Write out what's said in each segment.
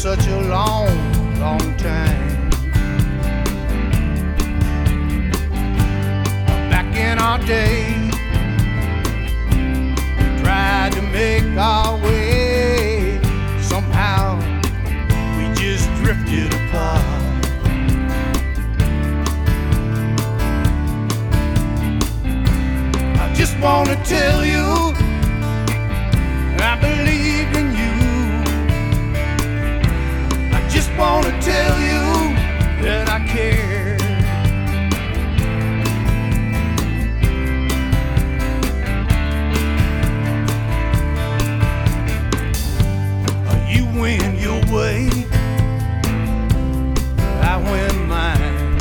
such a long, long time. Back in our day, we tried to make our way. Somehow we just drifted apart. I just wanna tell you I believed in you. I just wanna tell you that I care. You went your way, I went mine.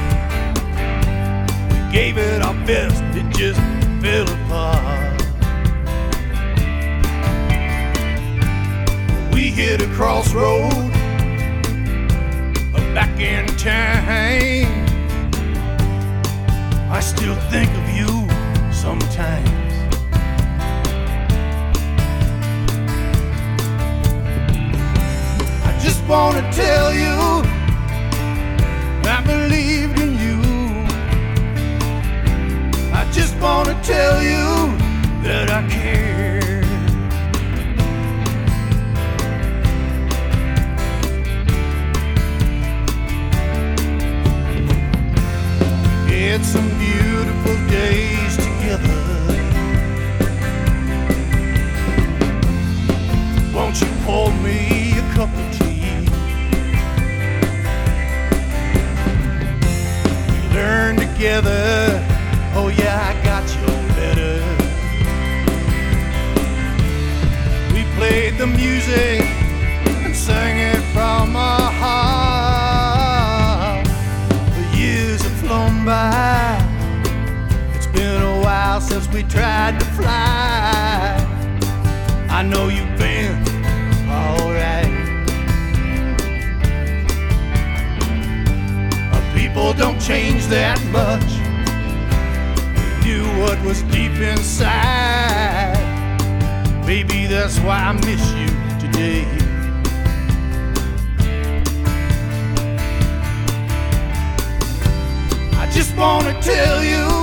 We gave it our best, it just fell apart. We hit a crossroad back in time. I still think of you sometimes. I just wanna tell you I believed in you. I just wanna tell you that I care. Had some beautiful days together. Won't you pour me a cup of tea? We learned together. Oh yeah, I got your letter. We played the music and sang it from our heart. The years have flown by. It's been a while since we tried to fly. I know you've been alright. People don't change that much. We knew what was deep inside. Maybe that's why I miss you today. I just wanna tell you